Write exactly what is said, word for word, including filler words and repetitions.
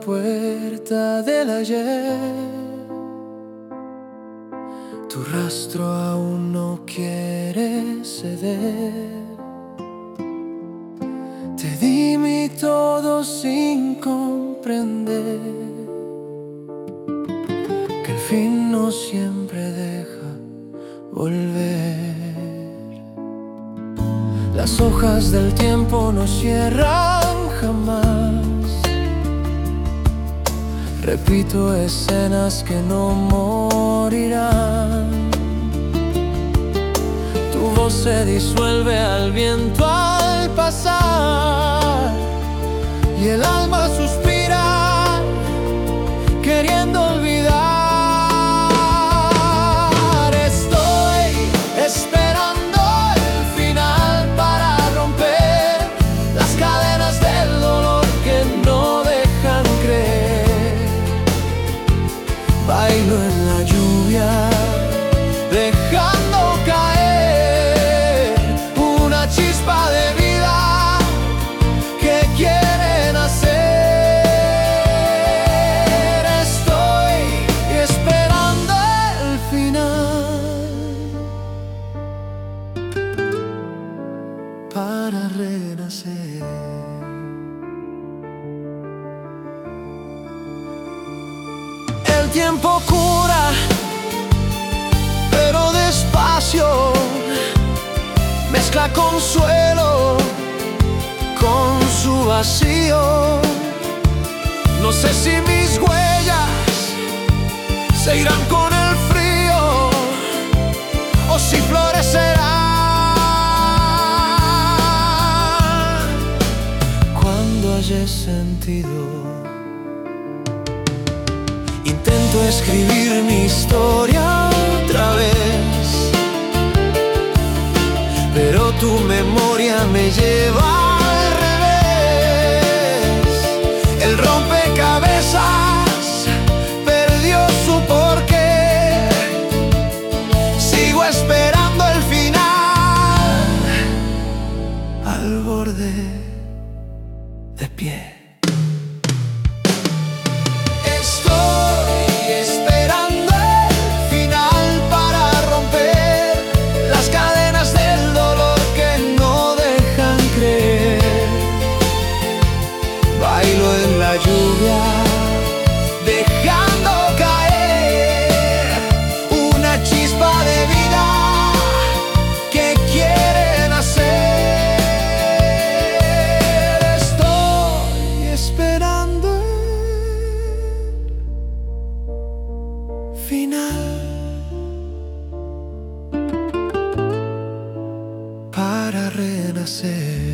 puerta del ayer. Tu rastro aún no quiere ceder. Te di mi todo sin comprender que el fin no siempre deja volver. Las hojas del tiempo no cierran jamás. Repito escenas que no morirán. Tu voz se disuelve al viento al pasar, y el alma suspira queriendo olvidar. Estoy esperando el final para romper las cadenas del dolor que no dejan creer. Bailo en la lluvia, dejando caer una chispa de vida que quiere nacer. Estoy esperando el final para renacer. El tiempo cura, pero despacio. Mezcla consuelo con su vacío. No sé si mis huellas se irán con el frío o si florecerán cuando haya sentido. Intento escribir mi historia otra vez, pero tu memoria me lleva al revés. El rompecabezas perdió su porqué. Sigo esperando el final al borde de pie. Lluvia, dejando caer una chispa de vida que quiere nacer. Estoy esperando el final para renacer.